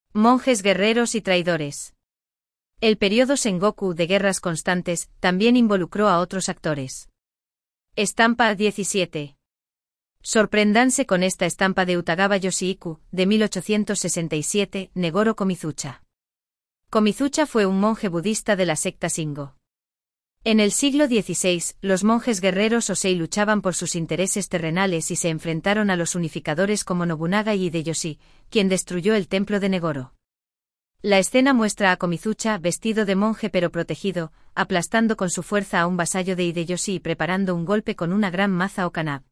Monjes guerreros y traidores. El periodo Sengoku de guerras constantes también involucró a otros actores. Estampa 17. Sorpréndanse con esta estampa de Utagawa Yoshihiko, de 1867, Negoro Komizucha. Komizucha fue un monje budista de la secta Shingo. En el siglo XVI, los monjes guerreros Osei luchaban por sus intereses terrenales y se enfrentaron a los unificadores como Nobunaga y Hideyoshi, quien destruyó el templo de Negoro. La escena muestra a Komizucha vestido de monje pero protegido, aplastando con su fuerza a un vasallo de Hideyoshi y preparando un golpe con una gran maza o kanab.